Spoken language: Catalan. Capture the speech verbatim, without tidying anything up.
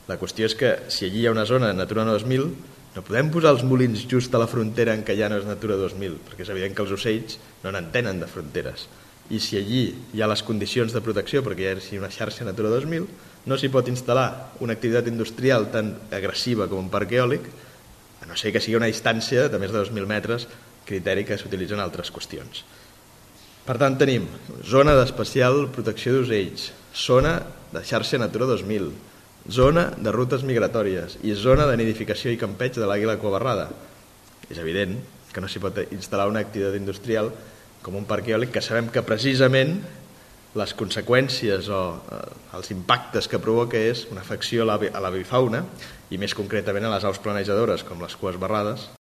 La qüestió és que si allí hi ha una zona de Natura dos mil, no podem posar els molins just a la frontera en què ja no és Natura dos mil, perquè és evident que els ocells no n'entenen de fronteres. I si allí hi ha les condicions de protecció, perquè hi ha una xarxa Natura dos mil, no s'hi pot instal·lar una activitat industrial tan agressiva com un parc eòlic, a no ser que sigui una distància de més de dos mil metres, criteri que s'utilitza en altres qüestions. Per tant, tenim zona d'especial protecció d'ocells, zona de xarxa Natura dos mil, zona de rutes migratòries i zona de nidificació i campeig de l'àguila covarrada. És evident que no s'hi pot instal·lar una activitat industrial com un parc eòlic que sabem que precisament les conseqüències o els impactes que provoca és una afecció a la bifauna i més concretament a les aus planejadores com les cues barrades,